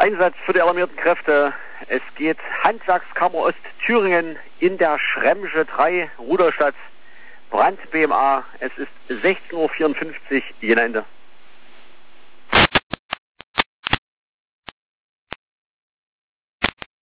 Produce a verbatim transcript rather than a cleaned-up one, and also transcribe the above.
Einsatz für die alarmierten Kräfte. Es geht Handwerkskammer Ostthüringen in der Schremsche drei, Rudolstadt, Brand B M A. Es ist sechzehn Uhr vierundfünfzig, Jena Ende.